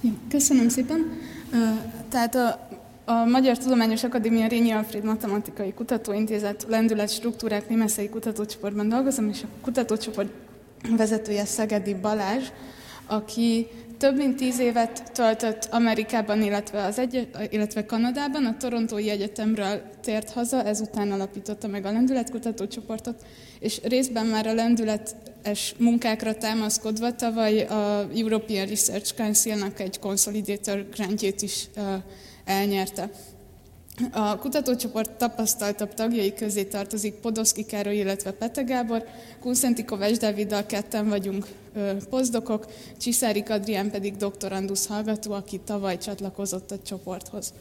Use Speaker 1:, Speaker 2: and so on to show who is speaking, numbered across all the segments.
Speaker 1: Jó, köszönöm szépen. Tehát a Magyar Tudományos Akadémia Rényi Alfréd Matematikai Kutatóintézet lendület struktúrák némeszei kutatócsoportban dolgozom, és a kutatócsoport vezetője Szegedi Balázs, aki több mint 10 évet töltött Amerikában, illetve Kanadában, a Torontói Egyetemről tért haza, ezután alapította meg a lendület kutatócsoportot, és részben már a lendületes munkákra támaszkodva tavaly a European Research Council-nak egy Consolidator grantjét is elnyerte. A kutatócsoport tapasztaltabb tagjai közé tartozik Podolszky Károly, illetve Pete Gábor, Kunszenti Kovács Dáviddal ketten vagyunk posztdokok, Csiszárik Adrián pedig doktorandusz hallgató, aki tavaly csatlakozott a csoporthoz.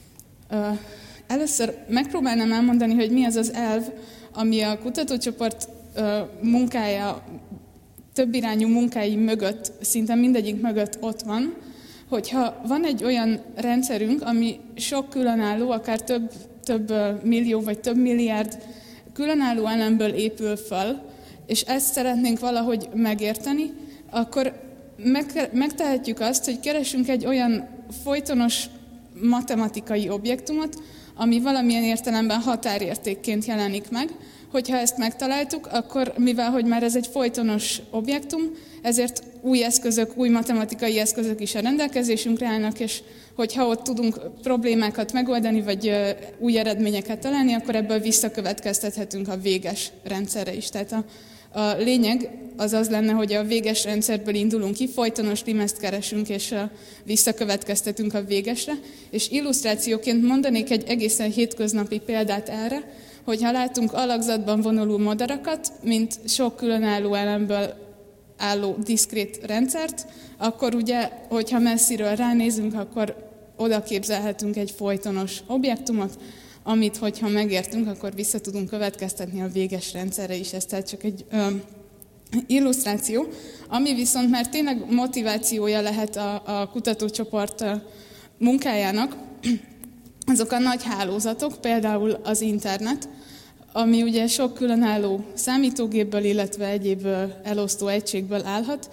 Speaker 1: Először megpróbálnám elmondani, hogy mi az az elv, ami a kutatócsoport munkája, többirányú munkái mögött, szinte mindegyik mögött ott van, hogyha van egy olyan rendszerünk, ami sok különálló, akár több millió vagy több milliárd különálló elemből épül fel, és ezt szeretnénk valahogy megérteni, akkor megtehetjük azt, hogy keresünk egy olyan folytonos matematikai objektumot, ami valamilyen értelemben határértékként jelenik meg. Hogyha ezt megtaláltuk, akkor mivel hogy már ez egy folytonos objektum, ezért új eszközök, új matematikai eszközök is a rendelkezésünkre állnak, és hogyha ott tudunk problémákat megoldani, vagy új eredményeket találni, akkor ebből visszakövetkeztethetünk a véges rendszerre is. Tehát a lényeg az lenne, hogy a véges rendszerből indulunk ki, folytonos limeszt keresünk, és visszakövetkeztetünk a végesre. És illusztrációként mondanék egy egészen hétköznapi példát erre, hogyha látunk alakzatban vonuló madarakat, mint sok különálló elemből álló diszkrét rendszert, akkor ugye, hogyha messziről ránézünk, akkor oda képzelhetünk egy folytonos objektumot, amit, hogyha megértünk, akkor vissza tudunk következtetni a véges rendszerre is. Ez tehát csak egy illusztráció, ami viszont már tényleg motivációja lehet a kutatócsoport munkájának, azok a nagy hálózatok, például az internet, ami ugye sok különálló számítógépből, illetve egyéb elosztó egységből állhat.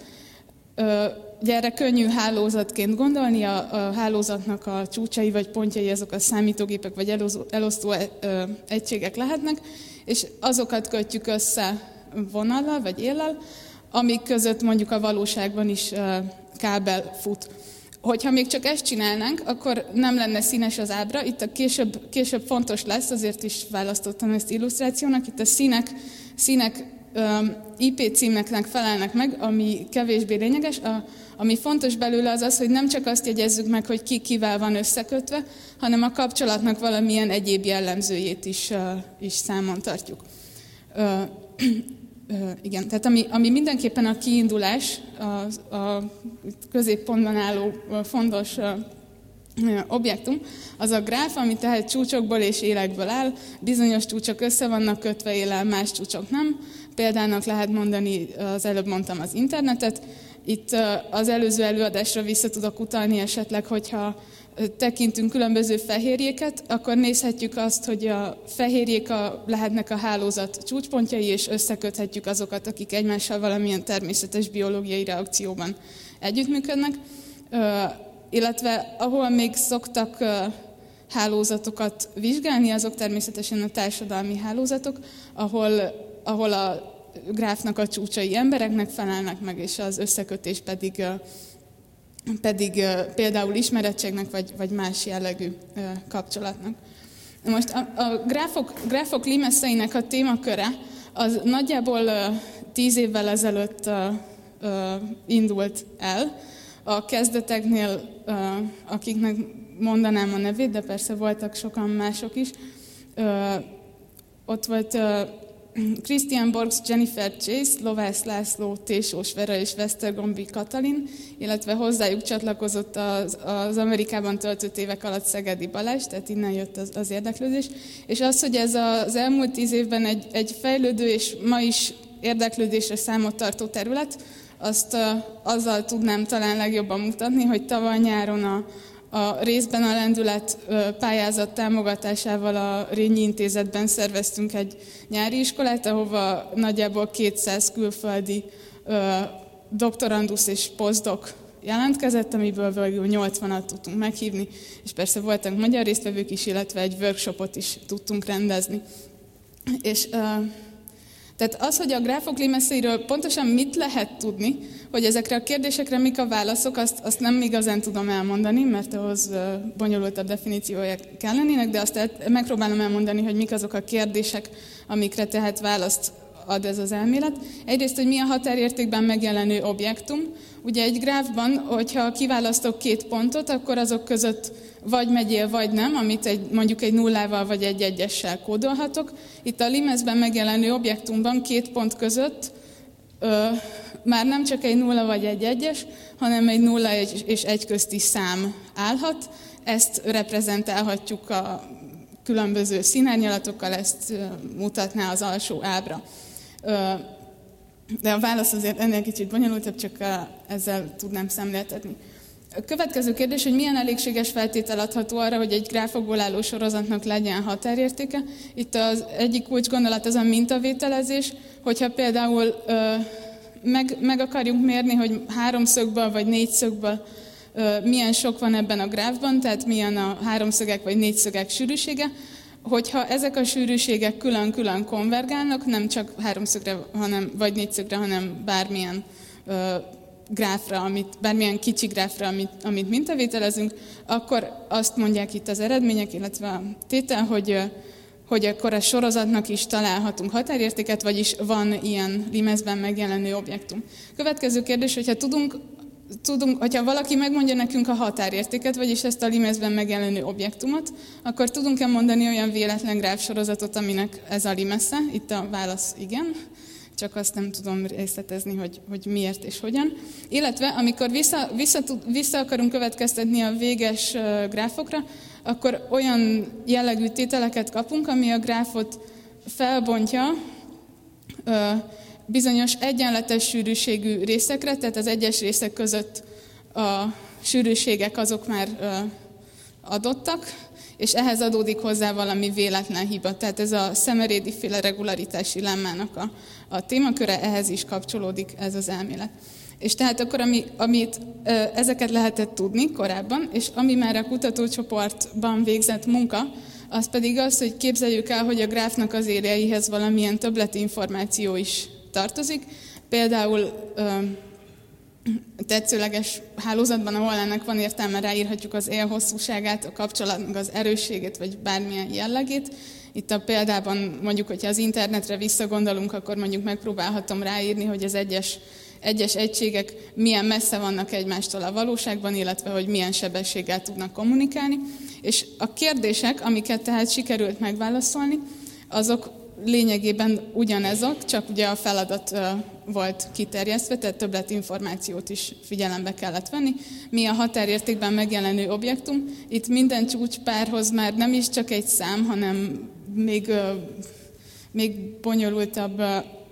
Speaker 1: Ugye erre könnyű hálózatként gondolni, a hálózatnak a csúcsai vagy pontjai azok a számítógépek vagy elosztó egységek lehetnek, és azokat kötjük össze vonallal vagy éllel, amik között mondjuk a valóságban is kábel fut. Hogyha még csak ezt csinálnánk, akkor nem lenne színes az ábra. Itt a később fontos lesz, azért is választottam ezt illusztrációnak. Itt a színek IP címeknek felelnek meg, ami kevésbé lényeges. Ami fontos belőle az, hogy nem csak azt jegyezzük meg, hogy ki kivel van összekötve, hanem a kapcsolatnak valamilyen egyéb jellemzőjét is számon tartjuk. Igen, tehát ami mindenképpen a kiindulás, a középpontban álló fontos objektum, az a gráf, ami tehát csúcsokból és élekből áll, bizonyos csúcsok össze vannak kötve éllel, más csúcsok nem. Példának lehet mondani, az előbb mondtam az internetet, itt az előző előadásra vissza tudok utalni esetleg, hogyha tekintünk különböző fehérjéket, akkor nézhetjük azt, hogy a fehérjék lehetnek a hálózat csúcspontjai, és összeköthetjük azokat, akik egymással valamilyen természetes biológiai reakcióban együttműködnek. Illetve ahol még szoktak hálózatokat vizsgálni, azok természetesen a társadalmi hálózatok, ahol a gráfnak a csúcsai embereknek felelnek meg, és az összekötés pedig például ismerettségnek vagy más jellegű kapcsolatnak. Most a gráfok limeszeinek a témaköre az nagyjából 10 évvel ezelőtt indult el. A kezdeteknél, akiknek mondanám a nevét, de persze voltak sokan mások is, ott volt Christian Borgs, Jennifer Chase, Lovász László, Tésós Vera és Vesztergombi Katalin, illetve hozzájuk csatlakozott az Amerikában töltött évek alatt Szegedi Balázs, tehát innen jött az érdeklődés. És az, hogy ez az elmúlt 10 évben egy fejlődő és ma is érdeklődésre számot tartó terület, azt azzal tudnám talán legjobban mutatni, hogy tavaly nyáron a részben a lendület pályázat támogatásával a Rényi Intézetben szerveztünk egy nyári iskolát, ahova nagyjából 200 külföldi doktorandusz és posztdok jelentkezett, amiből végül 80-at tudtunk meghívni, és persze voltak magyar résztvevők is, illetve egy workshopot is tudtunk rendezni. És tehát az, hogy a gráfok limeszeiről pontosan mit lehet tudni, hogy ezekre a kérdésekre mik a válaszok, azt nem igazán tudom elmondani, mert ahhoz bonyolultabb definíciója kell lennének, de azt megpróbálom elmondani, hogy mik azok a kérdések, amikre tehát választ ad ez az elmélet. Egyrészt, hogy mi a határértékben megjelenő objektum. Ugye egy gráfban, hogyha kiválasztok 2 pontot, akkor azok között vagy megyél, vagy nem, amit mondjuk egy nullával vagy egy egyessel kódolhatok. Itt a limeszben megjelenő objektumban 2 pont között már nem csak egy nulla vagy egy egyes, hanem egy nulla és egy közti szám állhat. Ezt reprezentálhatjuk a különböző színárnyalatokkal, ezt mutatná az alsó ábra. De a válasz azért ennél kicsit bonyolultabb, csak ezzel tudnám szemléltetni. A következő kérdés, hogy milyen elégséges feltétel adható arra, hogy egy gráfokból álló sorozatnak legyen határértéke. Itt az egyik kulcsgondolat az a mintavételezés, hogyha például meg akarjuk mérni, hogy 3 szögből vagy 4 szögből milyen sok van ebben a gráfban, tehát milyen a 3 szögek vagy 4 szögek sűrűsége, hogyha ezek a sűrűségek külön-külön konvergálnak, nem csak 3 szögre vagy 4 szögre, hanem bármilyen gráfra, bármilyen kicsi gráfra, amit mintavételezünk, akkor azt mondják itt az eredmények, illetve a tétel, hogy akkor a sorozatnak is találhatunk határértéket, vagyis van ilyen limeszben megjelenő objektum. Következő kérdés, hogyha valaki megmondja nekünk a határértéket, vagyis ezt a limeszben megjelenő objektumot, akkor tudunk-e mondani olyan véletlen gráfsorozatot, aminek ez a limesze? Itt a válasz igen, csak azt nem tudom részletezni, hogy miért és hogyan. Illetve amikor vissza akarunk következtetni a véges gráfokra, akkor olyan jellegű tételeket kapunk, ami a gráfot felbontja bizonyos egyenletes sűrűségű részekre, tehát az egyes részek között a sűrűségek azok már adottak, és ehhez adódik hozzá valami véletlen hiba. Tehát ez a Szemerédi-féle regularitási lemmának a témaköre, ehhez is kapcsolódik ez az elmélet. És tehát akkor, ezeket lehetett tudni korábban, és ami már a kutatócsoportban végzett munka, az pedig az, hogy képzeljük el, hogy a gráfnak az érjeihez valamilyen többletinformáció is tartozik. Például tetszőleges hálózatban, ahol ennek van értelme, ráírhatjuk az élhosszúságát, a kapcsolatnak az erősségét, vagy bármilyen jellegét. Itt a példában mondjuk, hogyha az internetre visszagondolunk, akkor mondjuk megpróbálhatom ráírni, hogy az egyes egységek milyen messze vannak egymástól a valóságban, illetve hogy milyen sebességgel tudnak kommunikálni. És a kérdések, amiket tehát sikerült megválaszolni, azok lényegében ugyanezok, csak ugye a feladat volt kiterjesztve, tehát többletinformációt is figyelembe kellett venni. Mi a határértékben megjelenő objektum? Itt minden csúcspárhoz már nem is csak egy szám, hanem még bonyolultabb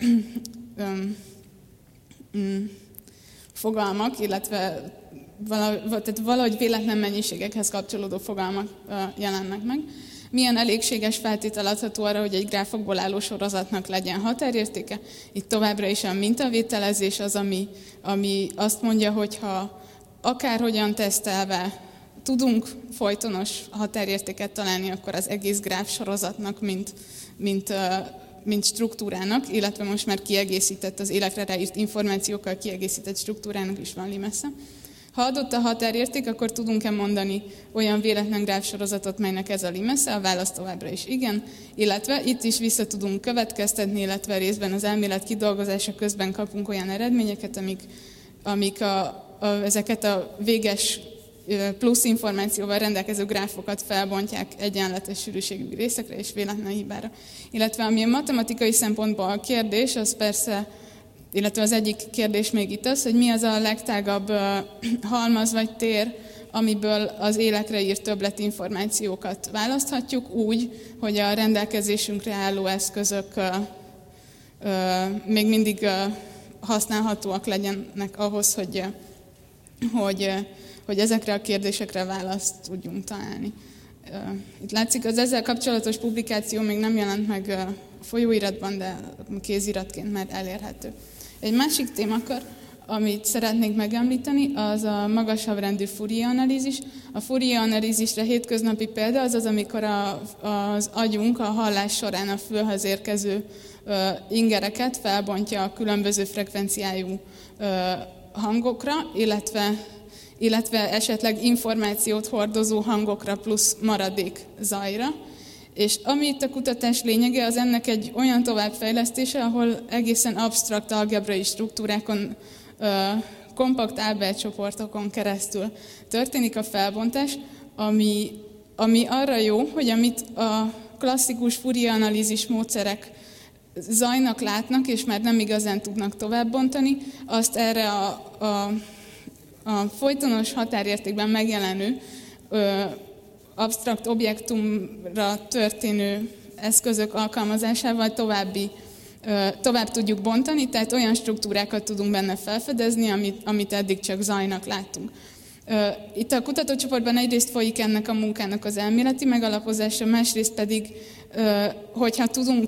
Speaker 1: fogalmak, illetve valahogy véletlen mennyiségekhez kapcsolódó fogalmak jelennek meg. Milyen elégséges feltétel adható arra, hogy egy gráfokból álló sorozatnak legyen határértéke? Itt továbbra is a mintavételezés az, ami azt mondja, hogy ha akárhogyan tesztelve tudunk folytonos határértéket találni, akkor az egész gráfsorozatnak, mint struktúrának, illetve most már kiegészített, az élekre ráírt információkkal kiegészített struktúrának is van limesze. Ha adott a határérték, akkor tudunk-e mondani olyan véletlen gráfsorozatot, melynek ez a limesze? A válasz továbbra is igen, illetve itt is vissza tudunk következtetni, illetve részben az elmélet kidolgozása közben kapunk olyan eredményeket, amik ezeket a véges plusz információval rendelkező gráfokat felbontják egyenletes sűrűségű részekre és véletlen hibára. Illetve ami a matematikai szempontból a kérdés, az persze, illetve az egyik kérdés még itt az, hogy mi az a legtágabb halmaz vagy tér, amiből az élekre írt többletinformációkat választhatjuk úgy, hogy a rendelkezésünkre álló eszközök még mindig használhatóak legyenek ahhoz, hogy ezekre a kérdésekre választ tudjunk találni. Itt látszik, az ezzel kapcsolatos publikáció még nem jelent meg a folyóiratban, de kéziratként már elérhető. Egy másik témakör, amit szeretnék megemlíteni, az a magasabb rendű Fourier-analízis. A Fourier-analízisre hétköznapi példa az, amikor az agyunk a hallás során a fülhöz érkező ingereket felbontja a különböző frekvenciájú hangokra, illetve esetleg információt hordozó hangokra plusz maradék zajra. És ami itt a kutatás lényege, az ennek egy olyan továbbfejlesztése, ahol egészen absztrakt algebrai struktúrákon, kompakt Albert csoportokon keresztül történik a felbontás, ami arra jó, hogy amit a klasszikus Fourier-analízis módszerek zajnak látnak, és már nem igazán tudnak továbbbontani, azt erre a folytonos határértékben megjelenő absztrakt objektumra történő eszközök alkalmazásával tovább tudjuk bontani, tehát olyan struktúrákat tudunk benne felfedezni, amit eddig csak zajnak láttunk. Itt a kutatócsoportban egyrészt folyik ennek a munkának az elméleti megalapozása, másrészt pedig, hogyha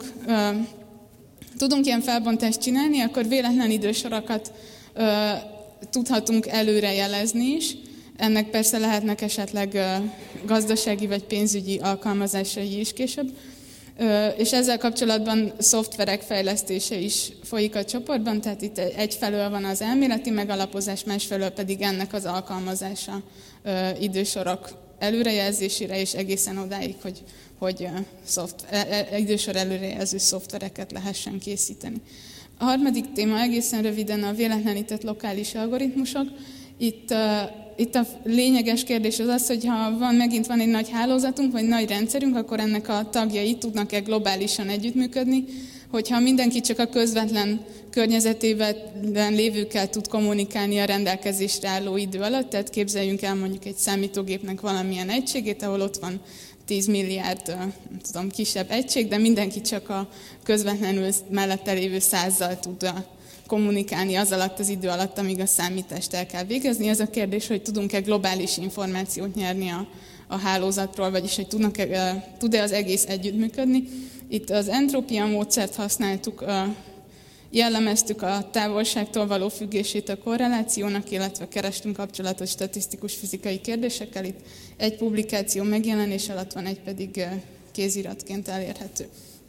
Speaker 1: tudunk ilyen felbontást csinálni, akkor véletlen idősorokat tudhatunk előrejelezni is. Ennek persze lehetnek esetleg gazdasági vagy pénzügyi alkalmazásai is később. És ezzel kapcsolatban szoftverek fejlesztése is folyik a csoportban, tehát itt egyfelől van az elméleti megalapozás, másfelől pedig ennek az alkalmazása idősorok előrejelzésére, és egészen odáig, hogy idősor előrejelző szoftvereket lehessen készíteni. A harmadik téma egészen röviden a véletlenített lokális algoritmusok. Itt a lényeges kérdés az, hogy ha megint van egy nagy hálózatunk, vagy nagy rendszerünk, akkor ennek a tagjai tudnak-e globálisan együttműködni, hogyha mindenki csak a közvetlen környezetében lévőkkel tud kommunikálni a rendelkezésre álló idő alatt, tehát képzeljünk el mondjuk egy számítógépnek valamilyen egységét, ahol ott van 10 milliárd, kisebb egység, de mindenki csak a közvetlenül mellette lévő 100-zal tud kommunikálni az alatt az idő alatt, amíg a számítást el kell végezni. Ez a kérdés, hogy tudunk-e globális információt nyerni a hálózatról, vagyis hogy tud-e az egész együttműködni. Itt az entrópia módszert használtuk, jellemeztük a távolságtól való függését a korrelációnak, illetve kerestünk kapcsolatos statisztikus fizikai kérdésekkel. Itt egy publikáció megjelenés alatt van, egy pedig kéziratként elérhető.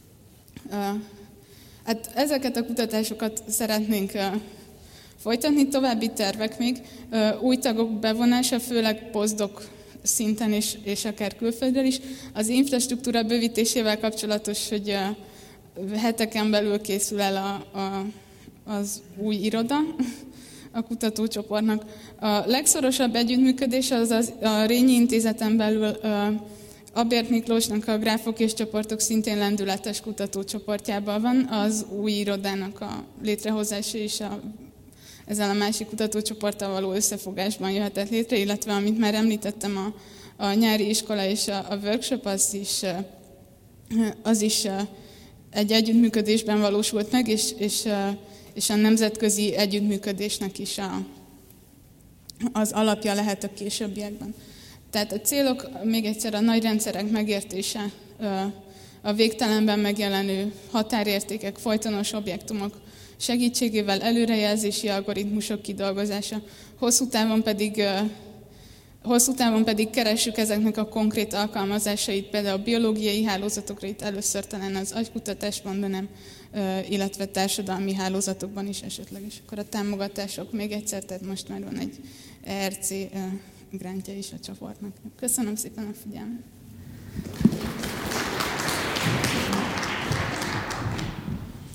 Speaker 1: Hát ezeket a kutatásokat szeretnénk folytatni, további tervek még. Új tagok bevonása, főleg postdoc szinten és akár külföldről is. Az infrastruktúra bővítésével kapcsolatos, hogy heteken belül készül el az új iroda a kutatócsoportnak. A legszorosabb együttműködés az a Rényi Intézeten belül Abért Miklósnak a Gráfok és csoportok szintén lendületes kutatócsoportjában van, az új irodának a létrehozása is ezzel a másik kutatócsoporttal való összefogásban jöhetett létre, illetve amit már említettem, a nyári iskola és a workshop, az is egy együttműködésben valósult meg, és a nemzetközi együttműködésnek is az alapja lehet a későbbiekben. Tehát a célok, még egyszer a nagy rendszerek megértése, a végtelenben megjelenő határértékek, folytonos objektumok segítségével előrejelzési algoritmusok kidolgozása, hosszú távon pedig keressük ezeknek a konkrét alkalmazásait, például a biológiai hálózatokra, itt először talán az agykutatásban, de nem, illetve társadalmi hálózatokban is esetleg. És akkor a támogatások még egyszer, tehát most már van egy ERC grantja is a csoportnak. Köszönöm szépen a figyelmet!